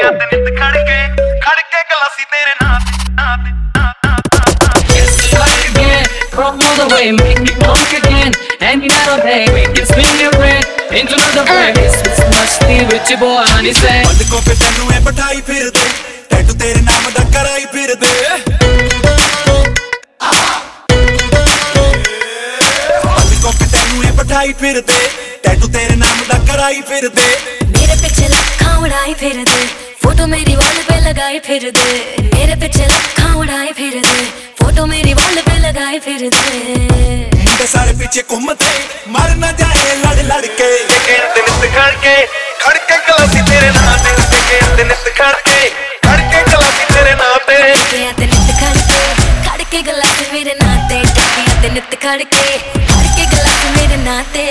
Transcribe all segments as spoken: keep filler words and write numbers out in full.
ਟਿਕਿਆ ਤੇ ਨਿੱਤ ਖੜ ਕੇ ਖੜ ਕੇ ਗਲਾਸੀ ਤੇਰੇ ਨਾਂ ਤੇ ਨਾਂ ਤੇ Yes, like again, from all the way, make it punk again. Any night or day, we can swing your red into another place. It's musty with your boy, honey say. ਬੰਦ ਕੋਪੇ ਤੈਨੂੰ ਐ ਬਿਠਾਈ ਫਿਰਦੇ, ਟੈਟੂ ਤੇਰੇ ਨਾਮ ਦਾ ਕਰਾਈ ਫਿਰਦੇ। ਬੰਦ ਕੋਪੇ ਤੈਨੂੰ ਐ ਬਿਠਾਈ ਫਿਰਦੇ, ਟੈਟੂ ਤੇਰੇ ਨਾਮ ਦਾ ਕਰਾਈ ਫਿਰਦੇ। मेरे पीछे लखा उड़ाई फिर दे, फोटो मेरी वॉल पे लगाई फिर दे। मेरे पीछे लखा उड़ाई फिर दे, फोटो मेरी वॉल पे लगाई फिर दे। मुंडे सारे पीछे घूमते मर न जाए लड़ लड़ के नित खड़ के खड़ के गलासी तेरे नाम पे नित खड़ के खड़ के गलासी तेरे नाम पे नित खड़ के खड़ के गलासी मेरे नाते नित खड़ के खड़ के गलासी मेरे नाते।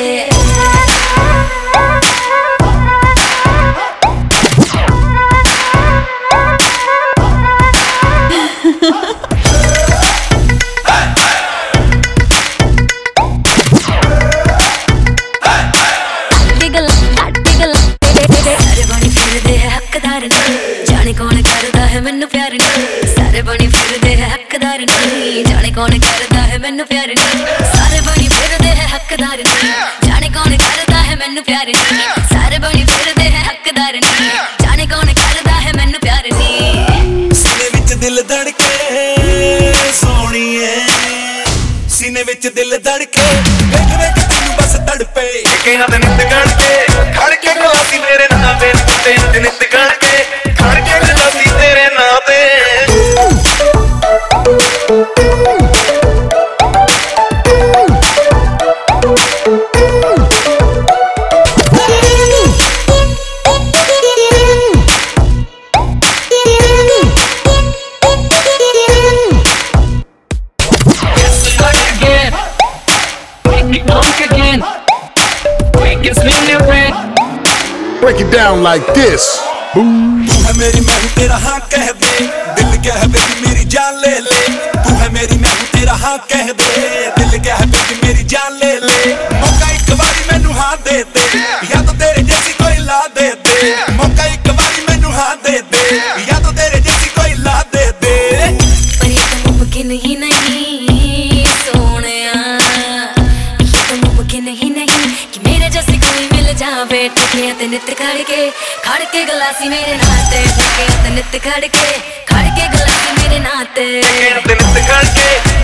जाने कौन करदा है मैनू प्यार नहीं, सारे बनी फिरदे है हकदार नहीं। जाने कौन करदा है मैनू प्यार नहीं, सारे बनी फिरदे है हकदार नहीं। जाने कौन करदा है मैनू प्यार नहीं, सारे बनी फिरदे है हकदार नहीं। जाने कौन करदा है मैनू प्यार नहीं। सीने विच दिल धड़के सोहणीए, सीने विच दिल धड़के वेख वेख तैनू बस तड़पे। किहां ते नित खड़ के खड़ के गलासी मेरे नाम पे ते नित खड़ के खड़ के गलासी तेरे नाम पे। Break it down like this. तू है मेरी मैं हूँ तेरा हाँ कह दे, दिल कह बेबी मेरी जान ले ले। तू है मेरी मैं हूँ तेरा हाँ कह दे, दिल कह बेबी मेरी जान ले ले। मौका एक बारी मैनू हाँ दे दे, या तो तेरे जैसी कोई ला दे दे। मौका एक बारी मैनू हाँ दे दे, या तो तेरे जैसी कोई ला दे दे। पर ये तो मुमकिन ही नहीं सोनिया, ये तो मुमकिन ही नहीं कि मेरे जैसे कोई मिल जावे। टकिया ते नित खड़ के खड़ के गलासी मेरे नाते, टकिया ते नित खड़ के खड़ के गलासी मेरे नाते। नित खड़ के